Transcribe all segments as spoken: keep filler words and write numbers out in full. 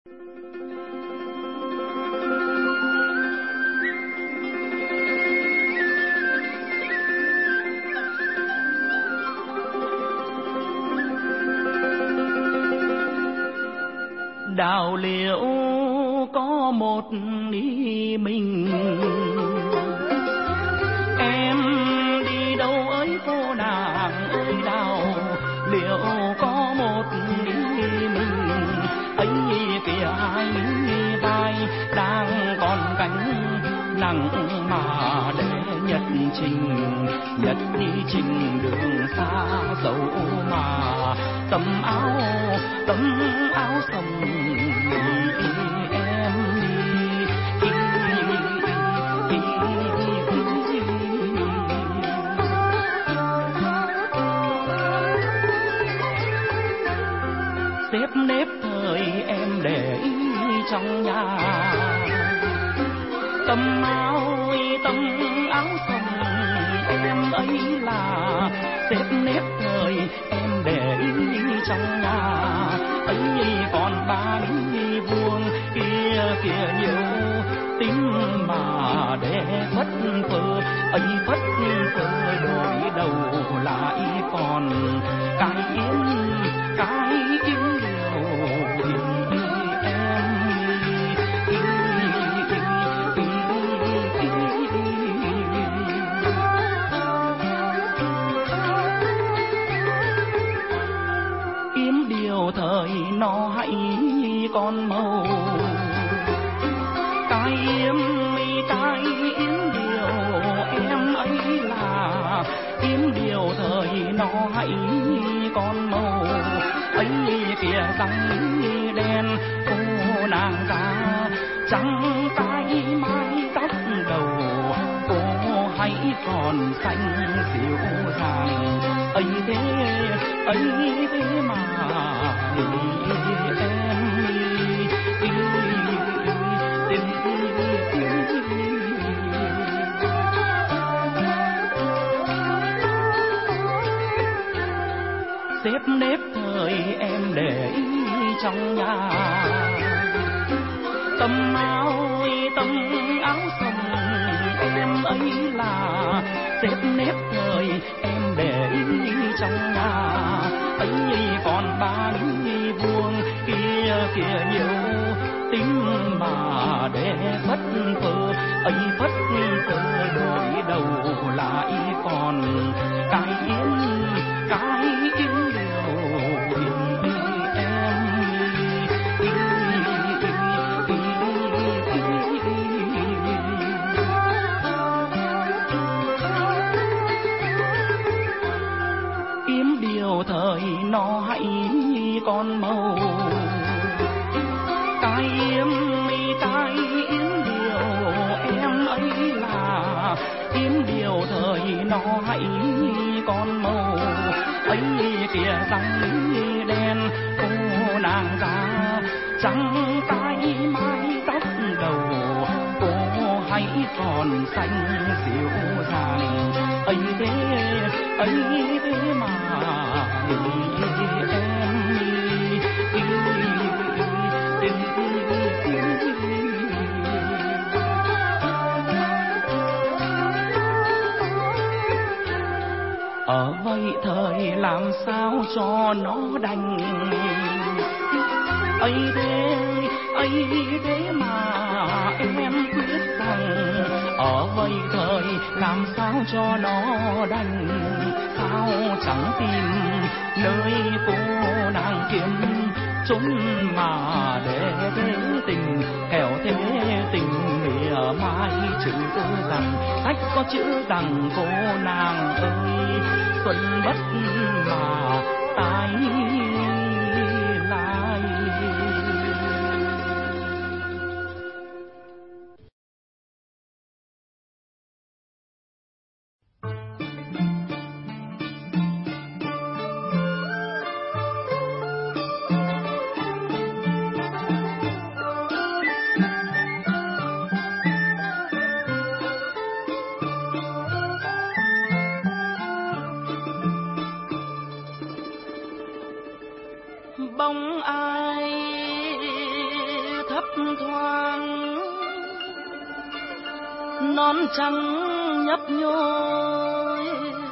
Đào liễu có một ý mình, em đi đâu ơi cô nàng ơi. Đào liễu có một ý mình, ấy kìa hai vai đang còn cánh nặng mà để nhật trình, nhật đi trình đường xa dẫu mà tấm áo tấm áo sông em đi. Xếp nếp thời em để ý trong nhà, tấm áo tấm áo sông em ấy là xếp nếp thời em để ý trong nhà. Ấy còn ba đi vuông kia kia nhiều tính mà để phất phơ, ấy phất phơ đổi đầu lại còn cái yếm cái yếm điều thời nó hãy con màu. Cái yếm cái yếm điều em ấy là yếm điều thời nó hãy con màu. Ấy kìa răng đen cô nàng da trắng cái mái tóc đầu cô hãy còn xanh dịu dàng. Ấy thế ấy thế mà xếp nếp thời em để ý trong nhà, tấm áo tấm áo sông em ấy là xếp nếp thời em để ý trong nhà. Ấy còn ba đi vuông kia kia nhiều tính mà để phất phơ, ấy phất phơ đổi đầu lại còn cái yếm cái yếm điều em. Yếm điều thời nó hãy con màu. Cái yếm cái yếm điều em ấy là yếm điều thời nó hãy con màu. Ấy kìa răng đen cô nàng da trắng cái mái tóc đầu cô hãy còn xanh dịu dàng. Ấy thế ấy thế mà ở vậy thời làm sao cho nó đành. Ấy thế ấy thế mà em biết rằng ở vậy thời làm sao cho nó đành. Sao chẳng tìm nơi cô nàng kiếm chốn mà để thế tình kẻo thế tình mỉa mai chữ rằng sách có chữ rằng cô nàng ơi xuân bất mà tái lại. nón trắng nhấp nhôi,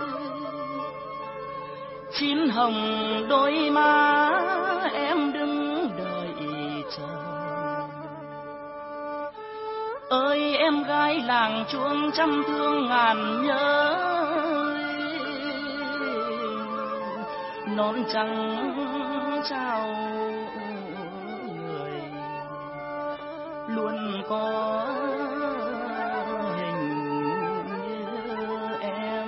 chín hồng đôi má em đứng đợi chờ. Ơi em gái làng chuông trăm thương ngàn nhớ, nón trắng trao người luôn có hình như em.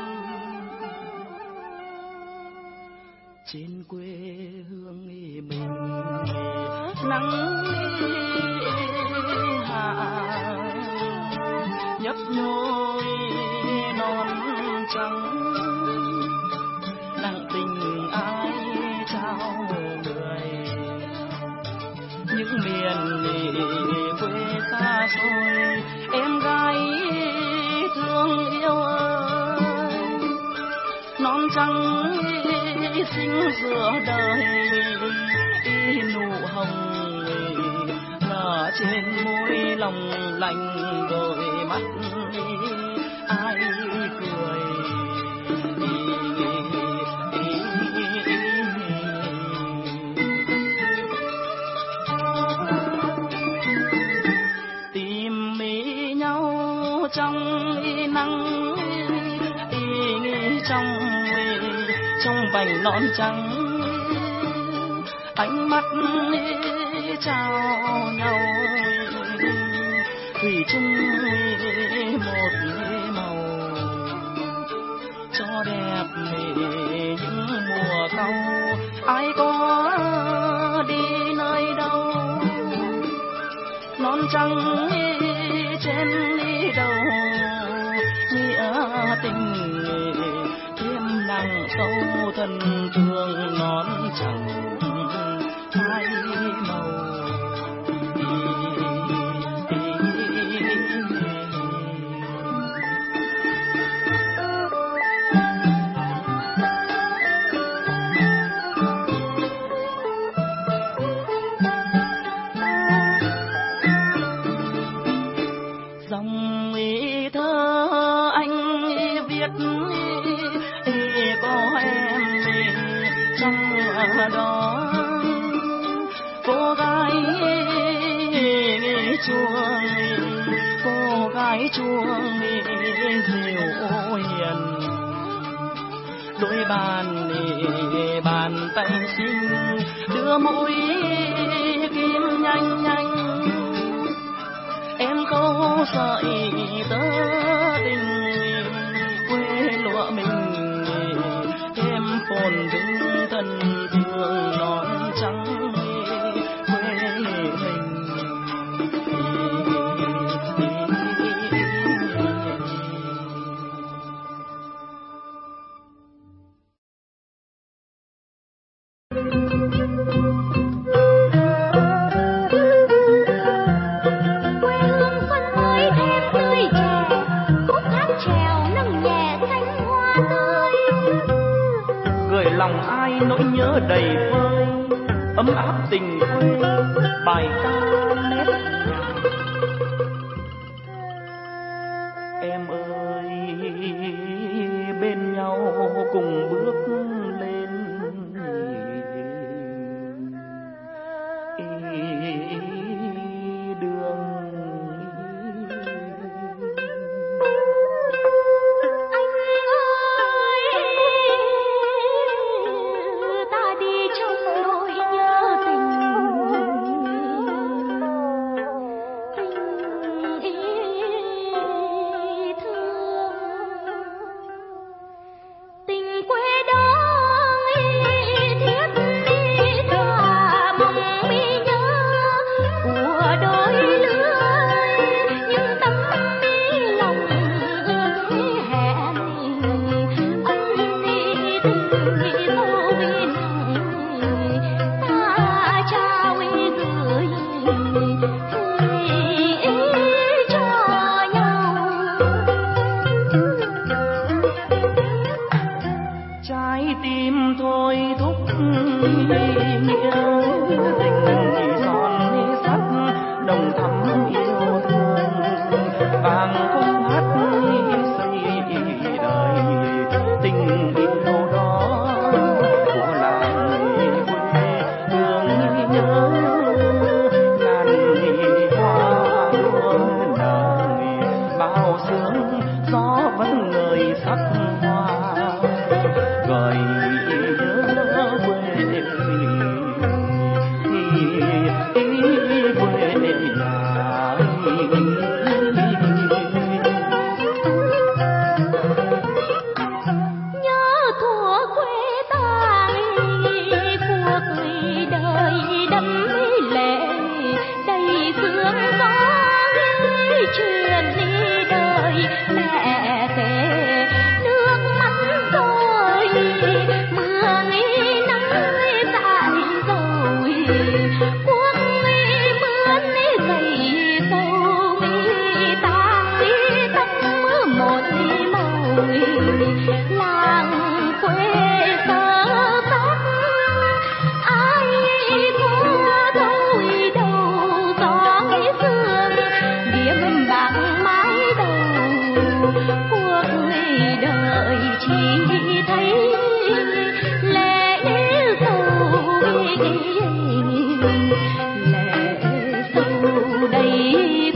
Trên quê hương mình nắng hạ nhấp nhôi non trắng, nặng tình ai trao người. Những miền quê xa xôi em gái thương yêu ơi, non trắng xinh giữa đời nụ hồng nở trên môi lòng lành, đôi mắt ai cười. Tìm ý nhau trong nắng, trong trong vành nón trắng, ánh mắt trao nhau thủy chung một màu, cho đẹp những mùa cau. Ai có đi nơi đâu, nón trắng trên đầu, nghĩa tình thêm nặng sâu thân thương. Nón trắng hai màu dòng ý thơ anh viết có em trong đó. Cô gái chuông, cô gái chuông dịu hiền, đôi bàn bàn tay xinh đưa mũi kim nhanh nhanh. Em câu sợi tơ tình quê lụa mình, thêm phồn vinh thân thương. Nón trắng quê mình lòng ai nỗi nhớ đầy vơi, ấm áp tình quê bài ca nét nhạc. Em ơi bên nhau cùng bước lên đường. Tình quê làng quê tơ tóc ai thua thôi đầu gió sương điểm bạc mái đầu cuộc đời chỉ thấy lệ sầu lệ sầu đầy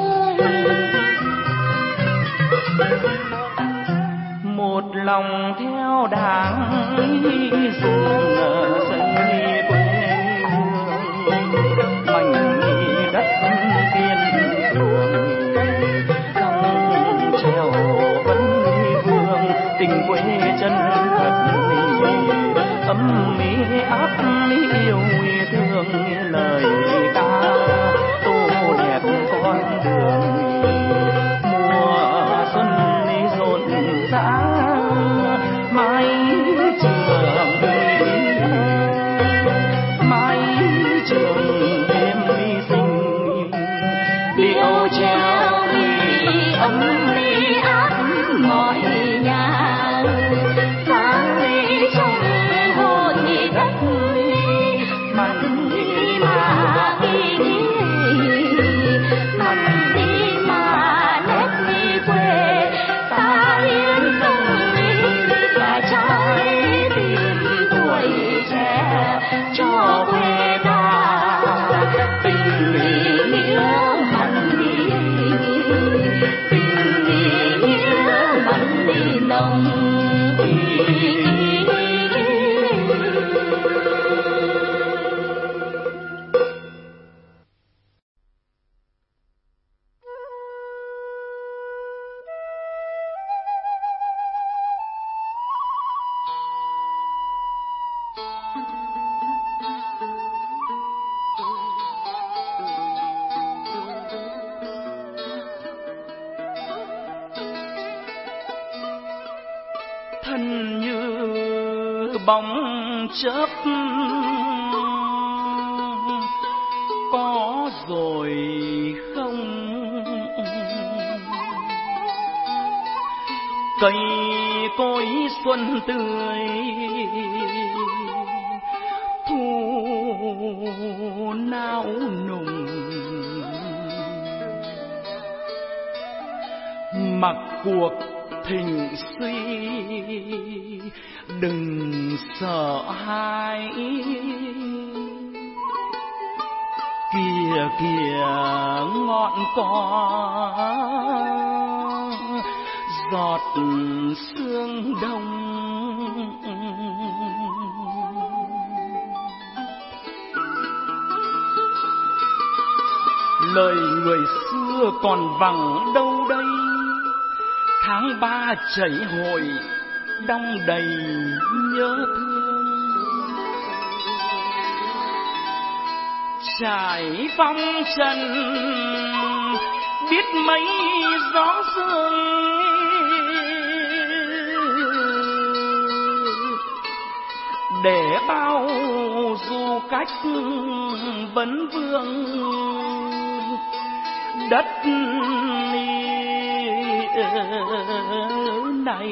một lòng theo đảng dương xây quê hương mảnh đất kiên cường dòng treo vẫn vương tình quê chân thật ấm mỹ áp yêu thương lời ca tô đẹp con đường mùa xuân rộn rã mái trường mái trường em đi sinh điệu treo ly ấm ly áp mọi nhà sáng ly trong hồn đất mặn đi mà đi mặn đi mà nét đi quê ta yên tâm và trái tim tuổi trẻ cho quê ta tình nghĩa mặn đi tình nghĩa mặn đi nồng thân như bóng chớp có rồi không cây cối xuân tươi thu nao nùng mặc cuộc thịnh suy đừng sợ hãi kìa kìa ngọn cỏ giọt sương đông lời người xưa còn vẳng đâu đây tháng ba chảy hội đong đầy nhớ thương trải phong trần biết mấy gió sương để bao du cách vấn vương đất này.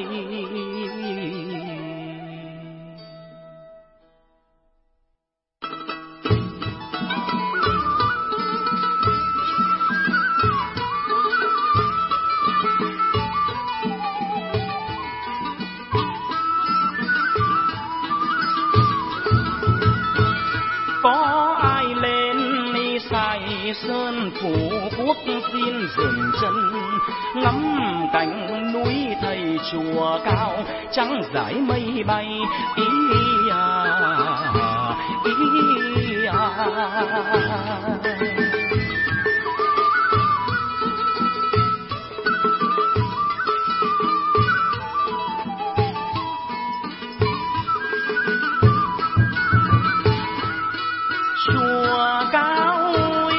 Có ai lên đi xài sơn phủ quốc xin dừng chân ngắm cảnh núi thầy chùa cao trắng dải mây bay ý à ý à. Chùa cao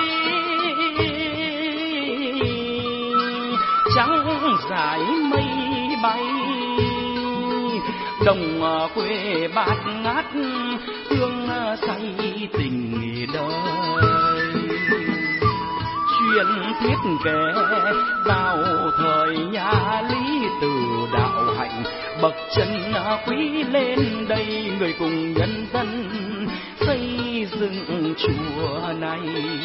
trắng dải mây bay đồng quê bát ngát hương say tình đời truyền thuyết kể vào thời nhà Lý từ đạo hạnh bậc chân quý lên đây, người cùng nhân dân xây dựng chùa này.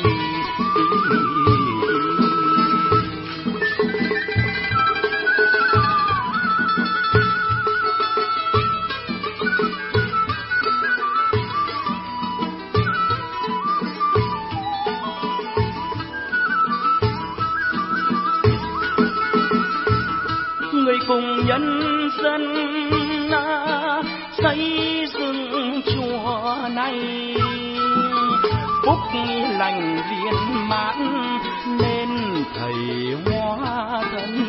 Người cùng nhân dân xây dựng chùa này, phúc lành viên mãn nên thầy hóa thân.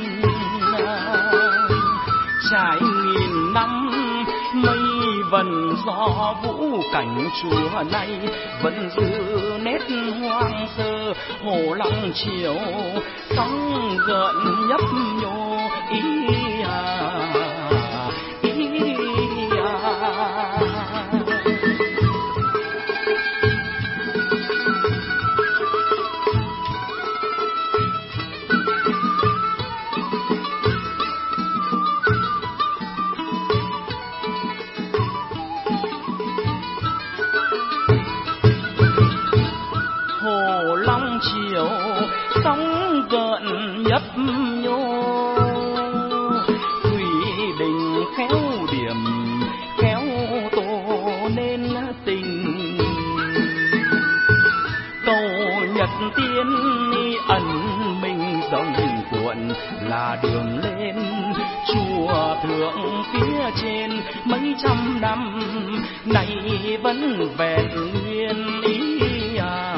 Trải nghìn năm mây vần gió vũ, cảnh chùa này vẫn giữ nét hoang sơ. Hồ Long chiều sóng gợn nhấp nhô, ý à, ý à. Hồ Long chiều sóng gợn nhấp nhô, thủy đình khéo điểm khéo tô nên tình. Cầu Nhật Tiên ẩn mình dòng cuộn là đường lên chùa thượng phía trên. Mấy trăm năm nay vẫn vẹn nguyên ý à.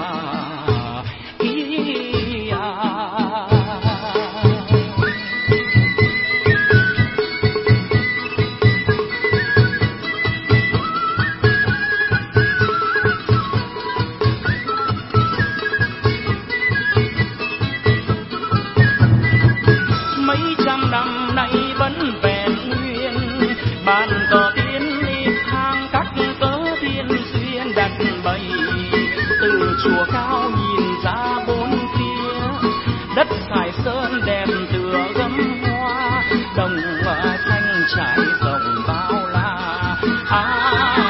Bàn cờ tiến hàng các cớ thiên xuyên đặt bày, từ chùa cao nhìn ra bốn phía, đất Sài Sơn đẹp tựa gấm hoa, đồng xanh trải rộng bao la. À,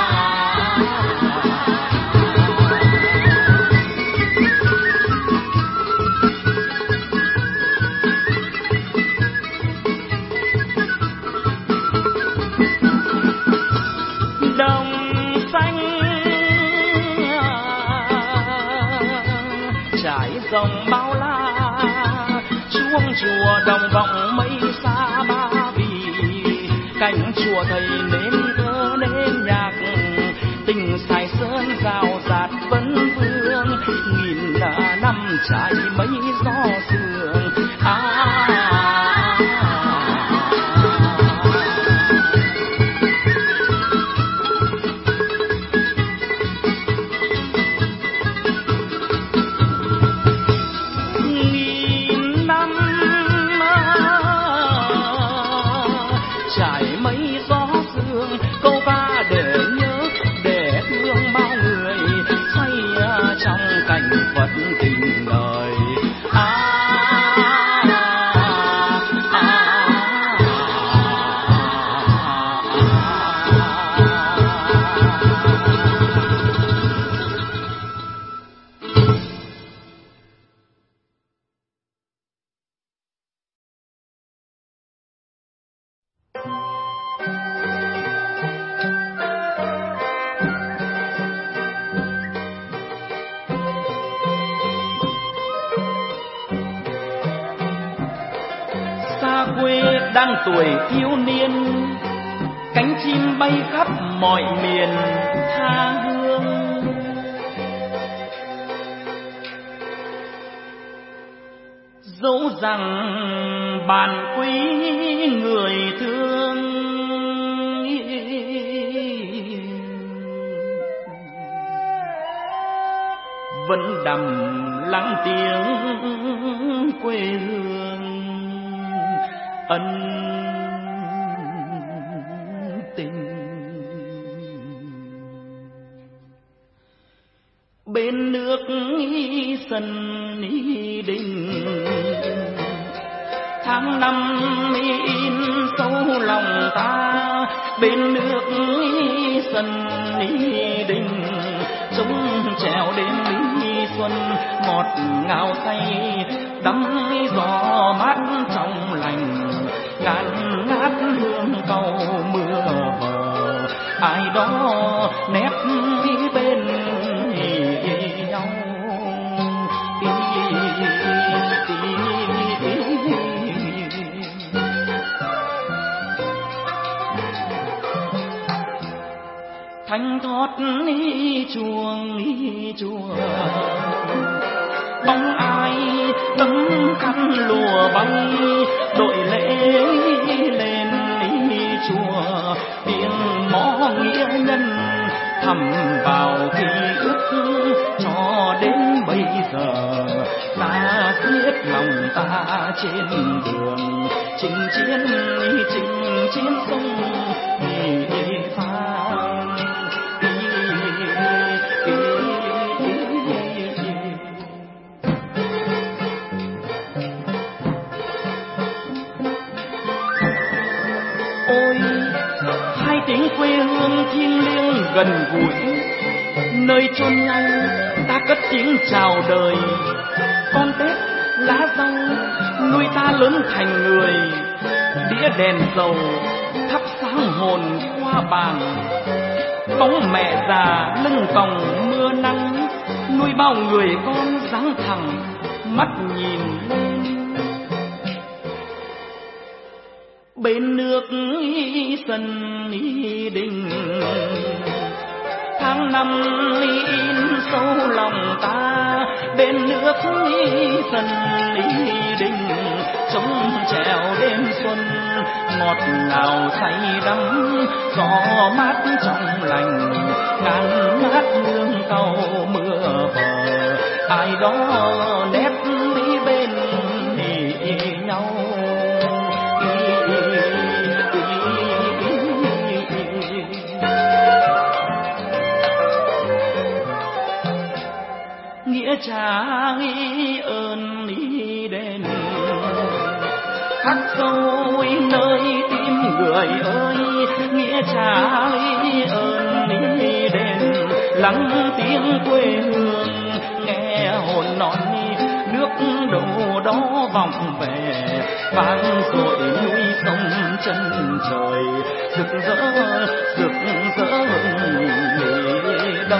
dòng bao la chuông chùa đồng vọng mây xa ba vì, cảnh chùa thầy nên thơ nên nhạc, tình Sài Sơn rào rạt vấn vương, nghìn năm trải mấy gió sương. À, đang tuổi thiếu niên, cánh chim bay khắp mọi miền tha hương. Dẫu rằng bạn quý người thương, vẫn đằm lắng tiếng quê hương ân tình. Bên nước sân đình, tháng năm in sâu lòng ta, bên nước sân đình, chúng trèo đến lý xuân ngọt ngào say, đắm gió mát trong lành, ngàn ngát hương cầu mưa vờ, ai đó nép bên nhau. Thanh thoát chuông chùa, bóng ai tấm khăn lụa bay, đội lễ lên chùa, tiếng mõ nghĩa nhân thầm vào ký ức, cho đến bây giờ ta xiết lòng ta trên đường chinh chiến, chinh chiến sông pha. Tiếng quê hương thiêng liêng gần gũi, nơi chôn nhau ta cất tiếng chào đời. Con Tết lá rau nuôi ta lớn thành người, đĩa đèn dầu thắp sáng hồn qua bàn. Bóng mẹ già lưng còng mưa nắng, nuôi bao người con dáng thẳng mắt nhìn lên. Bên nước sân đình, tháng năm in sâu lòng ta. Bên nước sân đình, trống trèo đêm xuân ngọt ngào say đắm, gió mát trong lành, ngàn ngát hương cầu mưa vờ, ai đó nép bên nhau. Nghĩa trả ơn đền, khắc sâu nơi tim người ơi. Nghĩa trả ơn đền, lắng tiếng quê hương nghe hồn non nước đổ đó vọng về, vang dội núi sông chân trời, rực rỡ rực rỡ đông.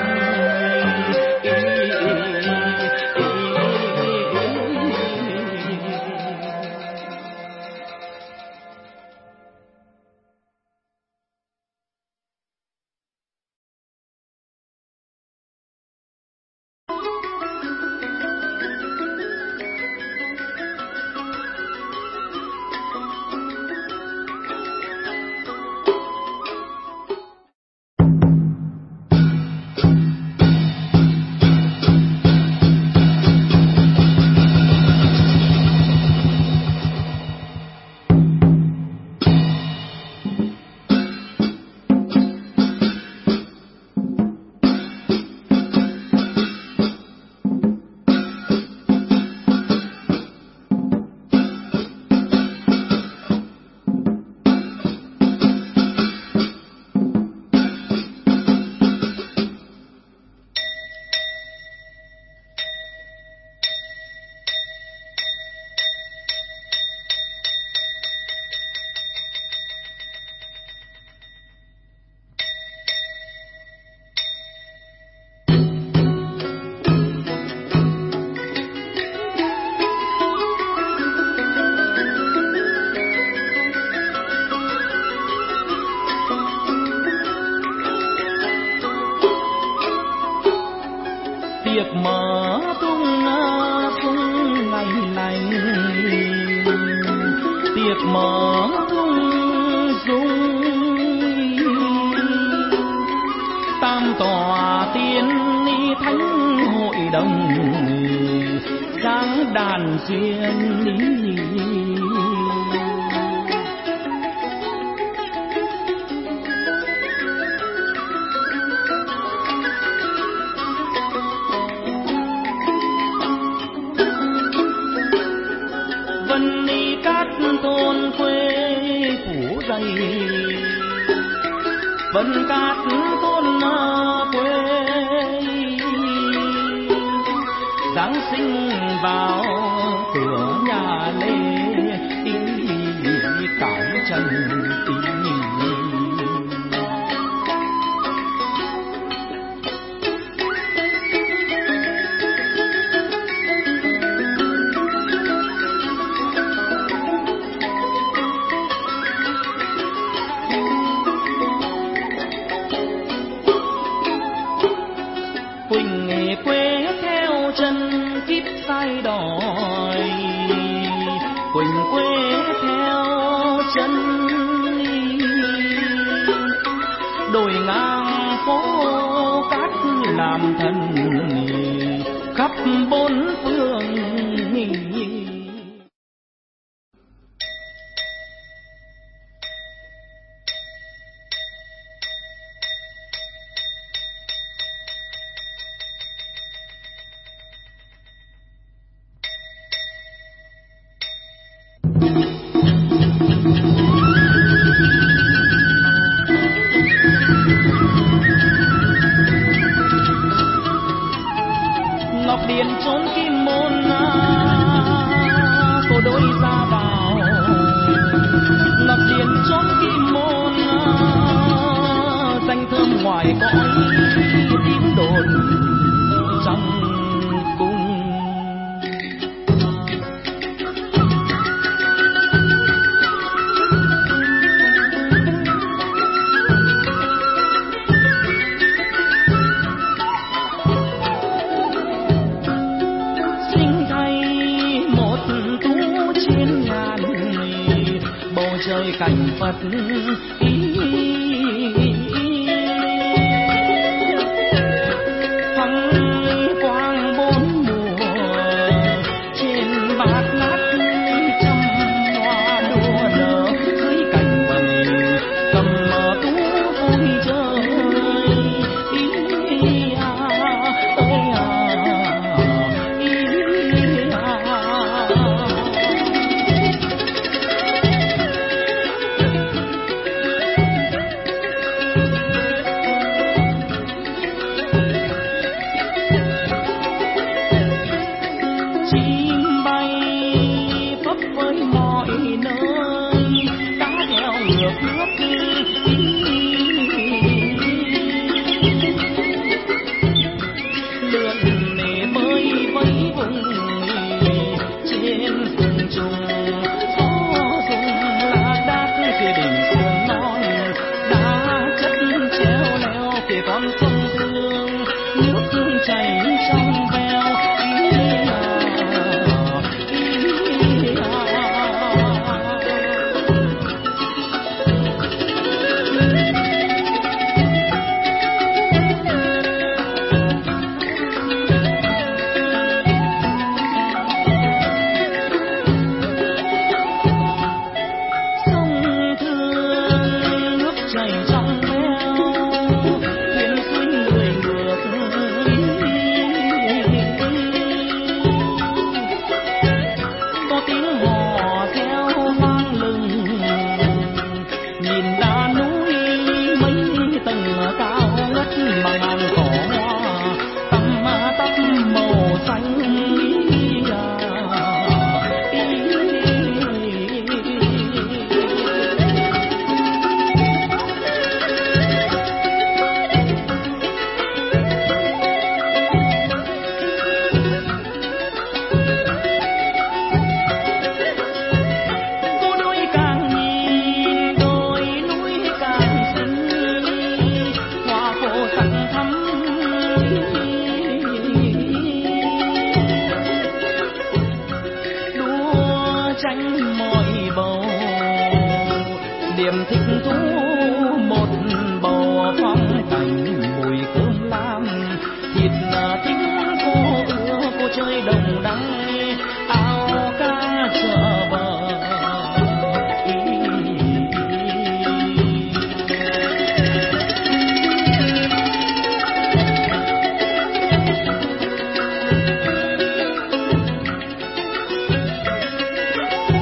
tiệc mở tung tung ngày lành, tiệc mở tung dung tam tòa tiên thánh hội đồng dáng đàn duyên tôn quê phủ dày vân cát thôn quê. Giáng sinh vào cửa nhà Lê, cải chân tình. Quỳnh quê theo chân kíp sai đòi, Quỳnh quê theo chân đồi ngang phố cát làm thần khắp bốn phương. Ngọc Điền trốn kim môn cô đôi ra vào, Ngọc Điền trốn kim môn danh thơm ngoài cõi tín đồn trong cung. Trời cảnh Phật ý thăng quang bốn mùa, trên bát ngát trăm hoa đua nở, dưới cảnh vầng cầm tú vui chơi. Ý à ơi à ý à. niềm thích thú một bầu phong cảnh mùi cơm lam thịt thính cô ưa cô chơi đồng đăng áo ca chợ bờ.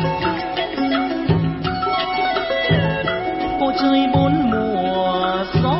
Chơi bốn mùa gió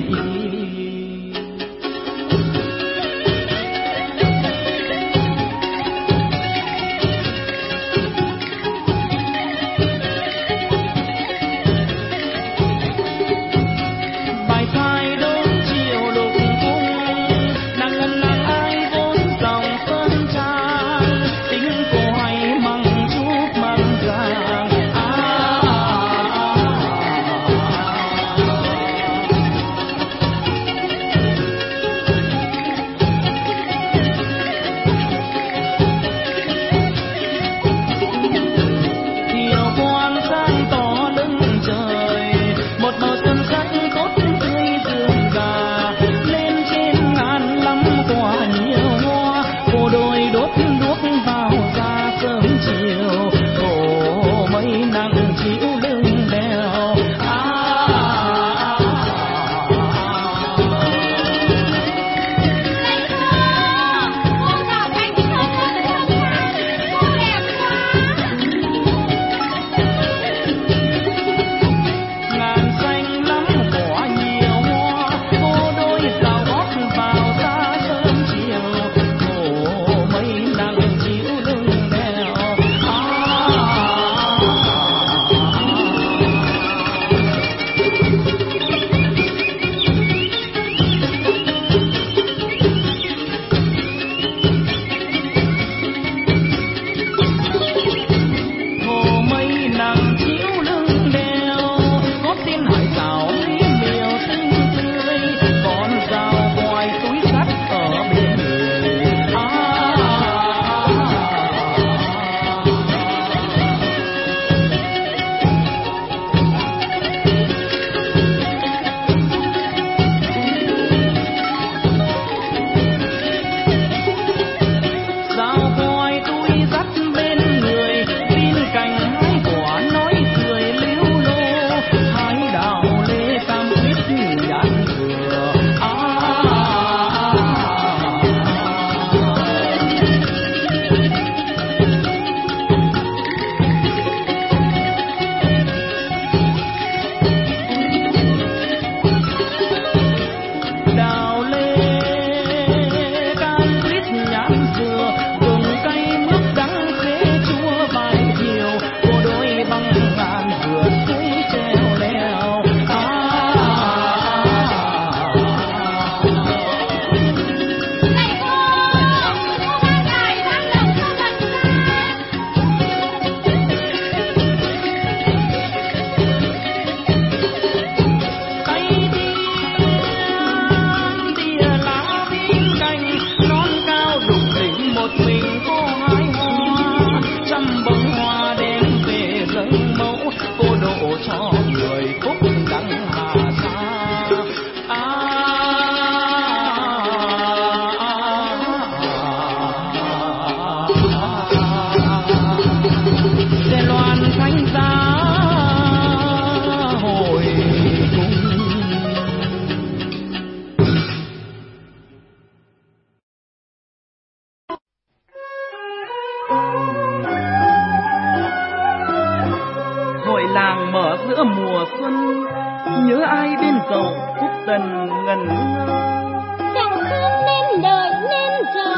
giữa mùa xuân, nhớ ai bên dậu khúc tần ngần ngơ. Chẳng thương nên đợi nên chờ,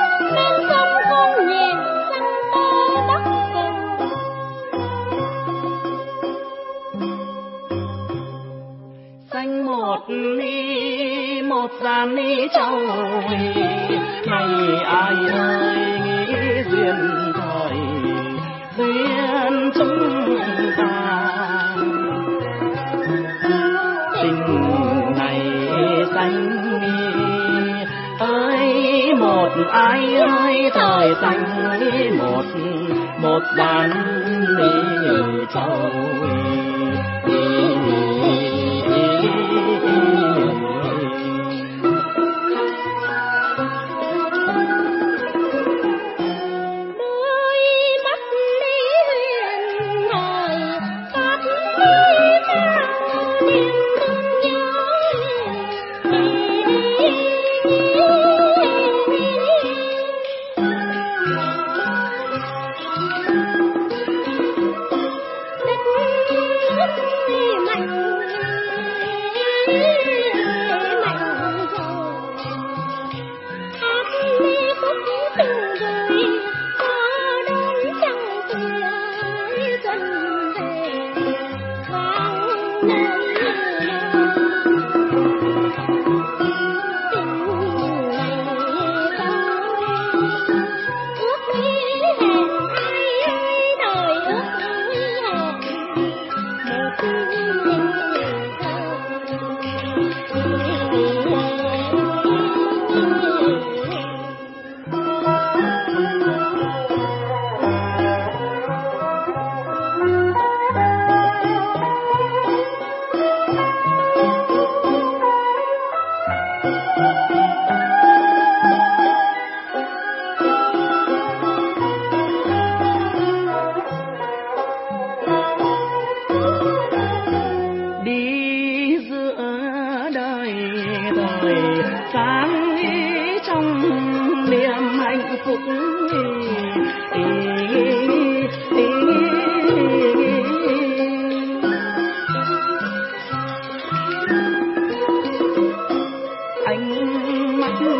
bên sông con nhện xanh tơ bắc cầu. Xanh một ly một gian ly trầu, này ai ơi nghĩ duyên thời duyên chúng ta. Tình này xanh ơi một ai ơi thời xanh một một gian ly trầu. đời sáng trong niềm hạnh phúc. Ánh mắt nụ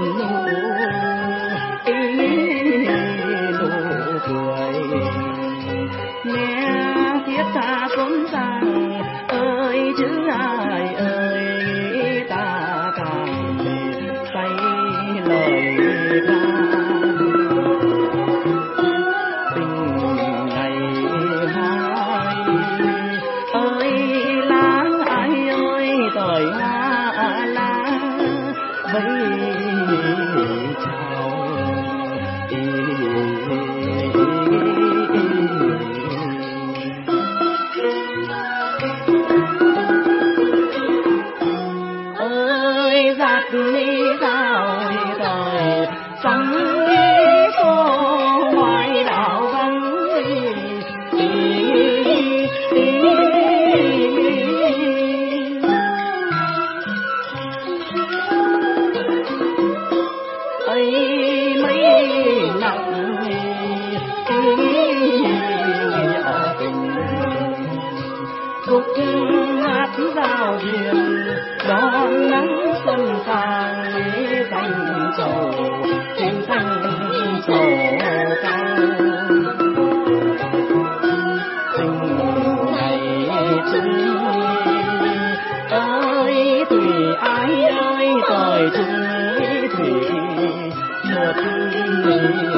nụ cười nghe thiết tha rộn ràng ơi chứ ai ơi ta càng say lời ca tình ngày hai ơi lá ai ơi thời hoa lá vẫy chào ơi giặt đi sao thời sóng đi phố ngoài đảo vắng ấy mấy nặng ở tình khúc hát giao duyên đón nắng xuân vàng cánh trầu trên cánh trầu cao tình ngày chung ơi thủy ai ơi thời chung thủy một